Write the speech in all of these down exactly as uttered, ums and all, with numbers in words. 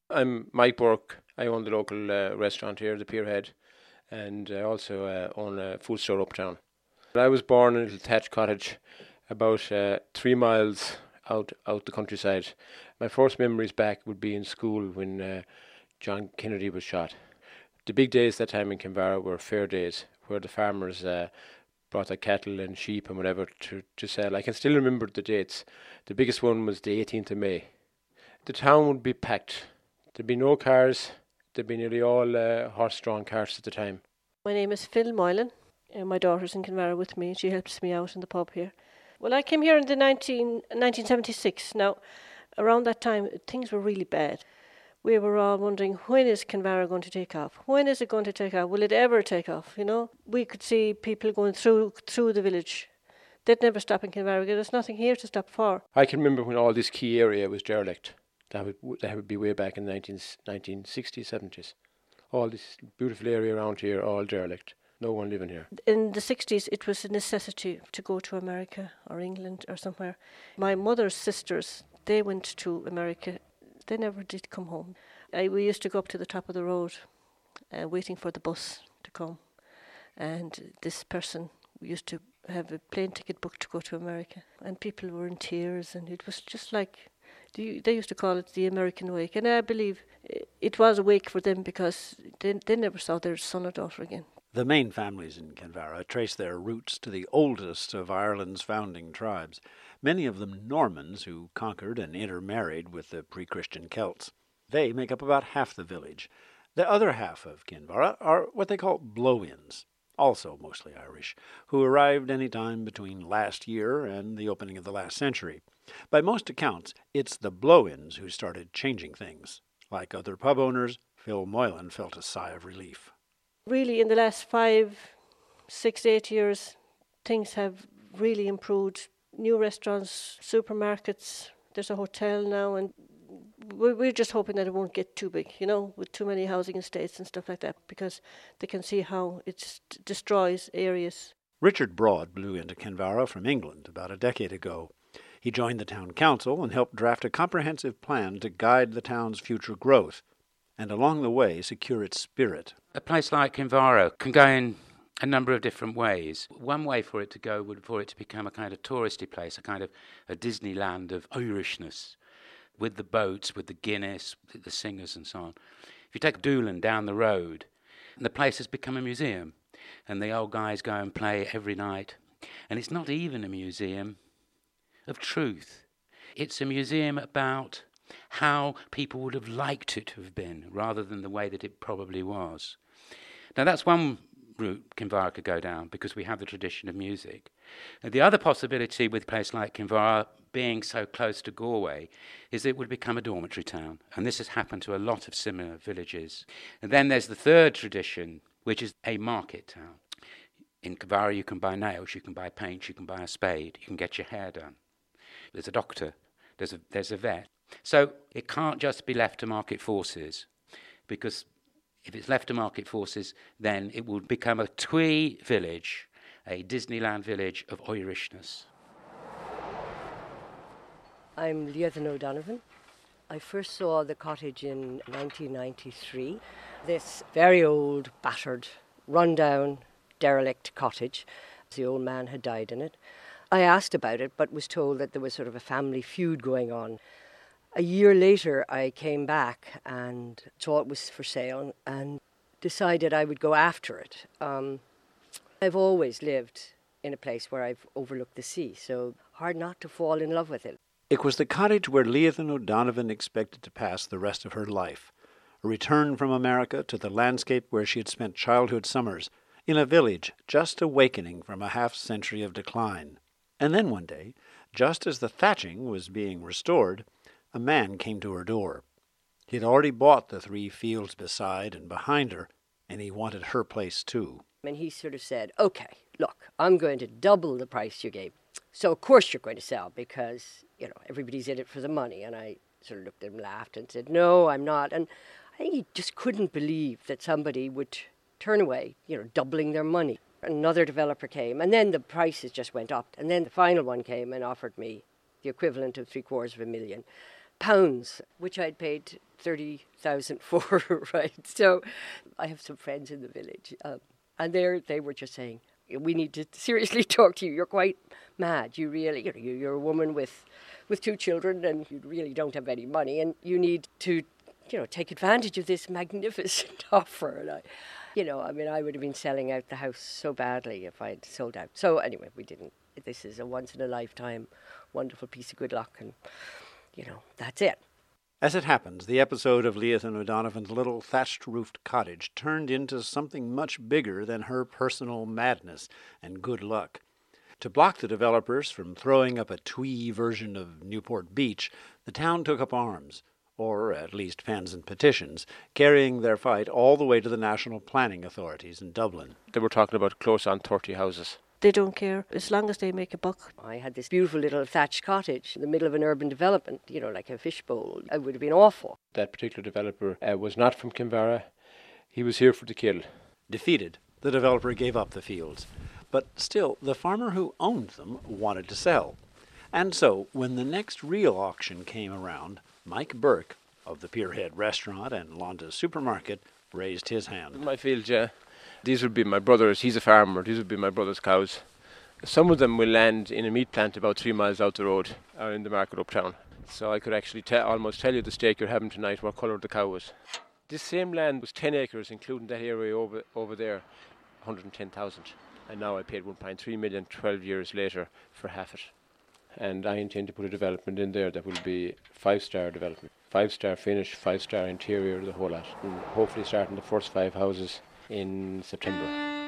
I'm Mike Burke. I own the local uh, restaurant here, the Pierhead, and I also uh, own a food store uptown. I was born in a little thatched cottage about uh, three miles out out the countryside. My first memories back would be in school when uh, John Kennedy was shot. The big days that time in Kinvara were fair days, where the farmers uh, brought their cattle and sheep and whatever to, to sell. I can still remember the dates. The biggest one was the eighteenth of May. The town would be packed. There'd be no cars. There'd be nearly all uh, horse-drawn carts at the time. My name is Phil Moylan. Uh, my daughter's in Kinvara with me. She helps me out in the pub here. Well, I came here in the nineteen, nineteen seventy-six. Now, around that time, things were really bad. We were all wondering, when is Kinvara going to take off? When is it going to take off? Will it ever take off? You know, we could see people going through through the village. They'd never stop in Kinvara. There's nothing here to stop for. I can remember when all this key area was derelict. That would that would be way back in the nineteen sixties, seventies. All this beautiful area around here, all derelict. No one living here. In the sixties, it was a necessity to go to America or England or somewhere. My mother's sisters, they went to America. They never did come home. I, we used to go up to the top of the road, uh, waiting for the bus to come. And this person used to have a plane ticket booked to go to America. And people were in tears, and it was just like... They used to call it the American wake, and I believe it was a wake for them because they, they never saw their son or daughter again. The main families in Kinvara trace their roots to the oldest of Ireland's founding tribes, many of them Normans who conquered and intermarried with the pre-Christian Celts. They make up about half the village. The other half of Kinvara are what they call blow-ins, also mostly Irish, who arrived any time between last year and the opening of the last century. By most accounts, it's the blow-ins who started changing things. Like other pub owners, Phil Moylan felt a sigh of relief. Really, in the last five, six, eight years, things have really improved. New restaurants, supermarkets, there's a hotel now, and we're just hoping that it won't get too big, you know, with too many housing estates and stuff like that, because they can see how it destroys areas. Richard Broad blew into Kinvara from England about a decade ago. He joined the town council and helped draft a comprehensive plan to guide the town's future growth, and along the way secure its spirit. A place like Kinvara can go in a number of different ways. One way for it to go would for it to become a kind of touristy place, a kind of a Disneyland of Irishness, with the boats, with the Guinness, the singers and so on. If you take Doolin down the road, the place has become a museum, and the old guys go and play every night. And it's not even a museum of truth. It's a museum about how people would have liked it to have been, rather than the way that it probably was. Now that's one route Kinvara could go down, because we have the tradition of music. And the other possibility with a place like Kinvara being so close to Galway is that it would become a dormitory town. And this has happened to a lot of similar villages. And then there's the third tradition, which is a market town. In Kinvara you can buy nails, you can buy paint, you can buy a spade, you can get your hair done. There's a doctor, there's a, there's a vet. So it can't just be left to market forces, because if it's left to market forces, then it will become a twee village, a Disneyland village of Irishness. I'm Leithin O'Donovan. I first saw the cottage in nineteen ninety-three. This very old, battered, run-down, derelict cottage. The old man had died in it. I asked about it, but was told that there was sort of a family feud going on. A year later, I came back and saw it was for sale and decided I would go after it. Um, I've always lived in a place where I've overlooked the sea, so hard not to fall in love with it. It was the cottage where Leithin O'Donovan expected to pass the rest of her life, a return from America to the landscape where she had spent childhood summers, in a village just awakening from a half-century of decline. And then one day, just as the thatching was being restored, a man came to her door. He had already bought the three fields beside and behind her, and he wanted her place too. And he sort of said, okay, look, I'm going to double the price you gave. So of course you're going to sell, because, you know, everybody's in it for the money. And I sort of looked at him, laughed and said, no, I'm not. And I think he just couldn't believe that somebody would turn away, you know, doubling their money. Another developer came, and then the prices just went up. And then the final one came and offered me the equivalent of three quarters of a million pounds, which I'd paid thirty thousand for, right? So I have some friends in the village, um, and they they were just saying, we need to seriously talk to you. You're quite mad. You really, you know, you're a woman with, with two children, and you really don't have any money, and you need to, you know, take advantage of this magnificent offer. And I, you know, I mean, I would have been selling out the house so badly if I'd sold out. So anyway, we didn't. This is a once in a lifetime, wonderful piece of good luck, and you know, that's it. As it happens, the episode of Leithin O'Donovan's little thatched-roofed cottage turned into something much bigger than her personal madness and good luck. To block the developers from throwing up a twee version of Newport Beach, the town took up arms, or at least pens and petitions, carrying their fight all the way to the National Planning Authorities in Dublin. They were talking about close on thirty houses. They don't care as long as they make a buck. I had this beautiful little thatched cottage in the middle of an urban development, you know, like a fishbowl. It would have been awful. That particular developer uh, was not from Kinvara. He was here for the kill. Defeated, the developer gave up the fields. But still, the farmer who owned them wanted to sell. And so, when the next real auction came around, Mike Burke of the Pierhead Restaurant and Londa's Supermarket raised his hand. My field, yeah. These would be my brother's. He's a farmer. These would be my brother's cows. Some of them will land in a meat plant about three miles out the road, or in the market uptown. So I could actually te- almost tell you the steak you're having tonight, what colour the cow was. This same land was ten acres, including that area over over there, one hundred ten thousand. And now I paid one point three million twelve years later for half it. And I intend to put a development in there that will be five-star development. Five-star finish, five-star interior, the whole lot. And hopefully starting the first five houses in September.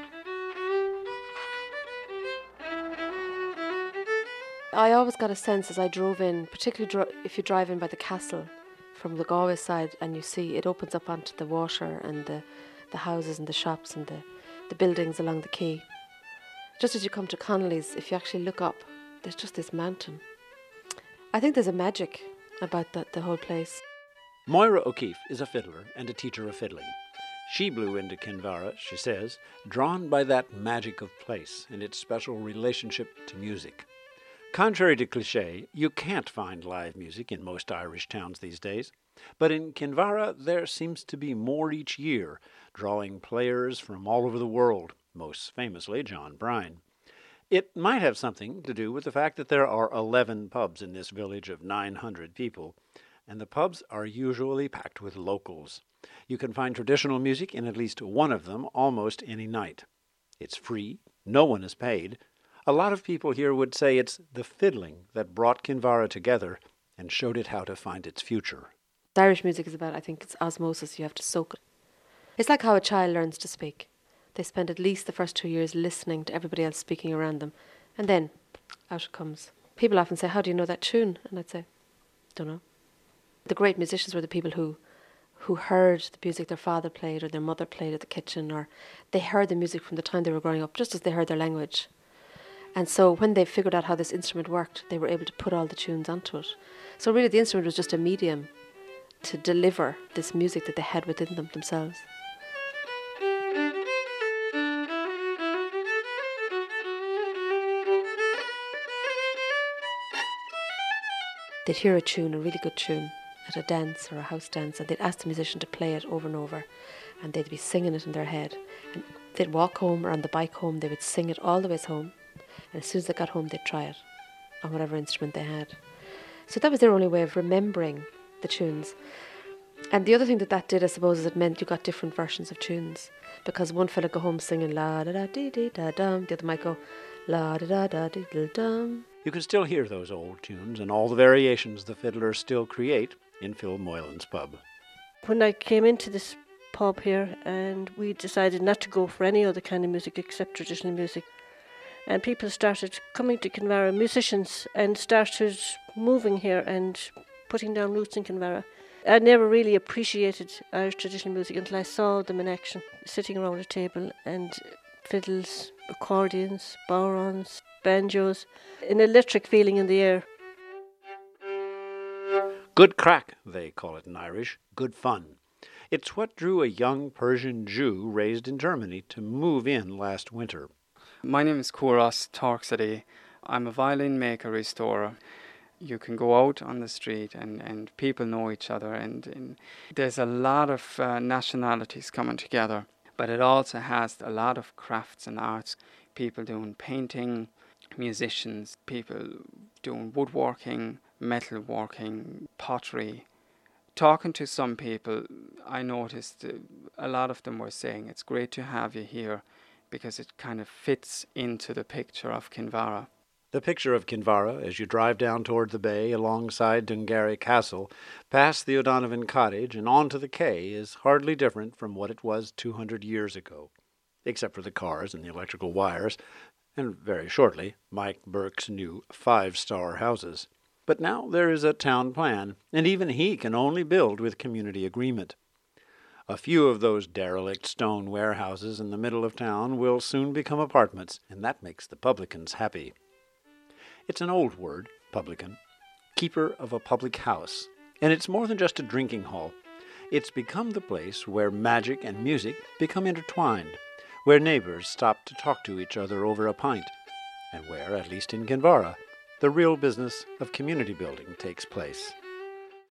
I always got a sense as I drove in, particularly dro- if you drive in by the castle from the Galway side and you see it opens up onto the water and the, the houses and the shops and the, the buildings along the quay. Just as you come to Connolly's, if you actually look up, there's just this mountain. I think there's a magic about that, the whole place. Moira O'Keefe is a fiddler and a teacher of fiddling. She blew into Kinvara, she says, drawn by that magic of place and its special relationship to music. Contrary to cliché, you can't find live music in most Irish towns these days. But in Kinvara, there seems to be more each year, drawing players from all over the world, most famously John Bryan. It might have something to do with the fact that there are eleven pubs in this village of nine hundred people, and the pubs are usually packed with locals. You can find traditional music in at least one of them almost any night. It's free, no one is paid. A lot of people here would say it's the fiddling that brought Kinvara together and showed it how to find its future. Irish music is about, I think it's osmosis, you have to soak it. It's like how a child learns to speak. They spend at least the first two years listening to everybody else speaking around them, and then out it comes. People often say, how do you know that tune? And I'd say, don't know. The great musicians were the people who who heard the music their father played or their mother played at the kitchen, or they heard the music from the time they were growing up, just as they heard their language. And so when they figured out how this instrument worked, they were able to put all the tunes onto it. So really the instrument was just a medium to deliver this music that they had within them themselves. They'd hear a tune, a really good tune, at a dance or a house dance, and they'd ask the musician to play it over and over, and they'd be singing it in their head. And they'd walk home or on the bike home, they would sing it all the way home, and as soon as they got home, they'd try it on whatever instrument they had. So that was their only way of remembering the tunes. And the other thing that that did, I suppose, is it meant you got different versions of tunes, because one fella go home singing la da da dee dee da dum, the other might go la da da da dee dee dum. You can still hear those old tunes and all the variations the fiddlers still create in Phil Moylan's pub. When I came into this pub here, and we decided not to go for any other kind of music except traditional music, and people started coming to Kinvara, musicians, and started moving here and putting down roots in Kinvara. I never really appreciated Irish traditional music until I saw them in action, sitting around a table, and fiddles, accordions, bodhráns, banjos, an electric feeling in the air. Good crack, they call it in Irish, good fun. It's what drew a young Persian Jew raised in Germany to move in last winter. My name is Kouros Torksady. I'm a violin maker restorer. You can go out on the street and, and people know each other, and, and there's a lot of uh, nationalities coming together. But it also has a lot of crafts and arts, people doing painting, musicians, people doing woodworking, metalworking, pottery. Talking to some people, I noticed uh, a lot of them were saying it's great to have you here because it kind of fits into the picture of Kinvara. The picture of Kinvara, as you drive down toward the bay alongside Dungarry Castle, past the O'Donovan cottage and onto the quay, is hardly different from what it was two hundred years ago, except for the cars and the electrical wires, and very shortly, Mike Burke's new five-star houses. But now there is a town plan, and even he can only build with community agreement. A few of those derelict stone warehouses in the middle of town will soon become apartments, and that makes the publicans happy. It's an old word, publican, keeper of a public house, and it's more than just a drinking hall. It's become the place where magic and music become intertwined, where neighbors stop to talk to each other over a pint, and where, at least in Kinvara, the real business of community building takes place.